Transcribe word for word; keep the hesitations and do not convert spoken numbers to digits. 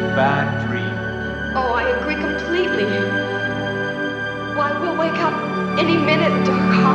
bad dream. Oh, I agree completely. Why, we'll wake up any minute, Doc.